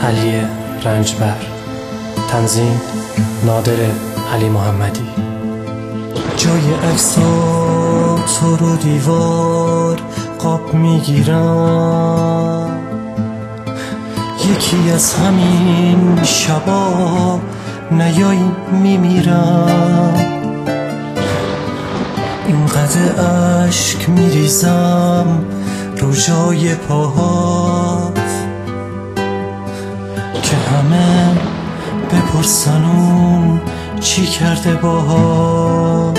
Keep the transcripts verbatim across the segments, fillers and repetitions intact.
علی رنجبر، تنظیم نادر علی محمدی. جای عکساتو رو دیوار قاب میگیرم، یکی از همین شبا نیایی میمیرم. اینقدر عشق میریزم رو جای پاهات که همه بپرسن اون چی کرده باها.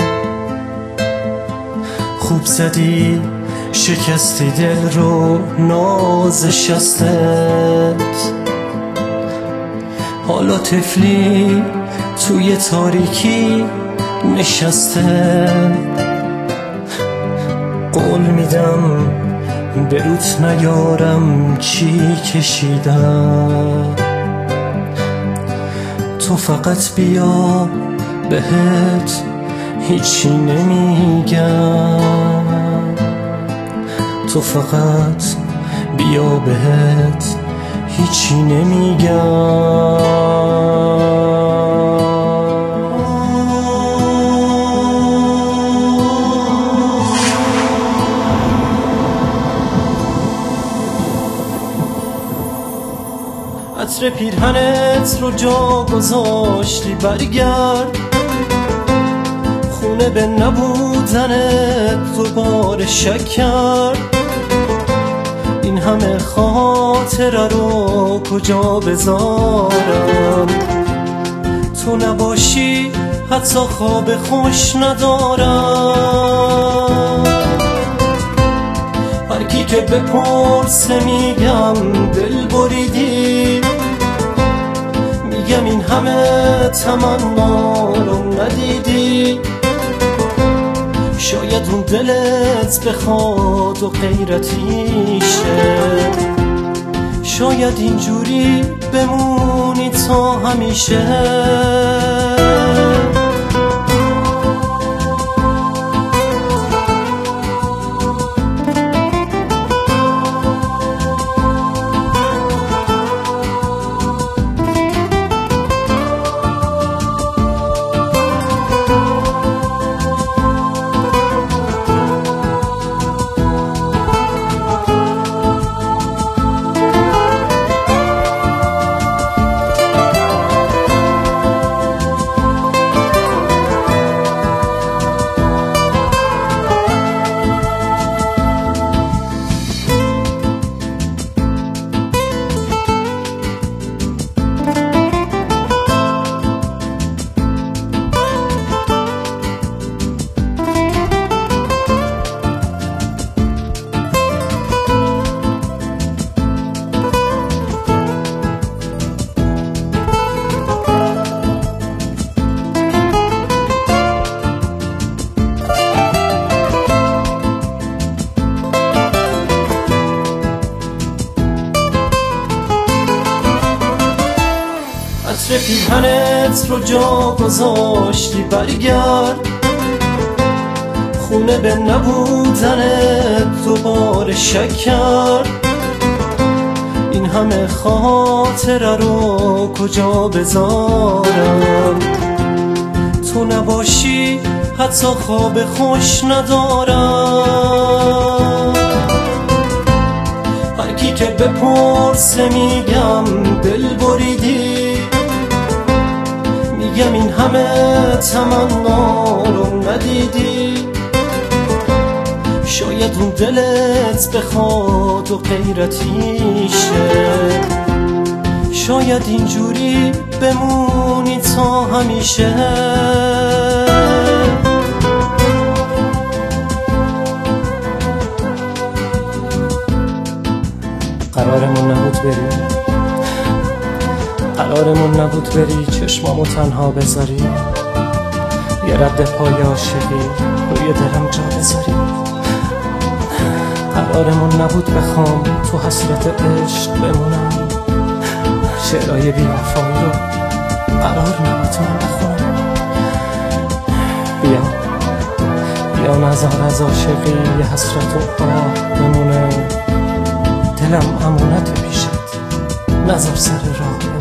خوب زدی شکستی دل رو ناز شستت، حالا طفلی توی تاریکی نشسته. قول میدم به روت نیارم چی کشیدم، تو فقط بیا بهت هیچی نمیگم، تو فقط بیا بهت هیچی نمیگم. عطر پیرهنت رو جا گذاشتی، برگرد خونه به نبودنت دوباره شک کرد. این همه خاطره رو کجا بذارم، تو نباشی حتی خواب خوش ندارم. هر کی که بپرسه میگم دل بریدی، میگم این همه تمنا رو ندیدی. شاید اون دلت بخواد و غیرتیشه، شاید اینجوری بمونی تا همیشه. عطر پیرهنت رو جا گذاشتی، برگرد خونه به نبودنت دوباره شک کرد. این همه خاطره رو کجا بذارم، تو نباشی حتی خواب خوش ندارم. هر کی که بپرسه میگم دل بریدی، میگم این همه تمنا رو ندیدی. شاید اون دلت بخواد و غیرتیشه، شاید اینجوری بمونی تا همیشه. قرارمون نبود بری، قرارمون نبود بری چشمامو تنها بذاری، یه رد پای عاشقی روی دلم جا بذاری. قرارمون نبود بخوام تو حسرت عشق بمونم، شعرهای بی وفایی رو قرار نبود من بخونم. بیا بیا نذار از عاشقی یه حسرت و آه بمونه، دلم امانت پیشت نظر سر راه بمونم.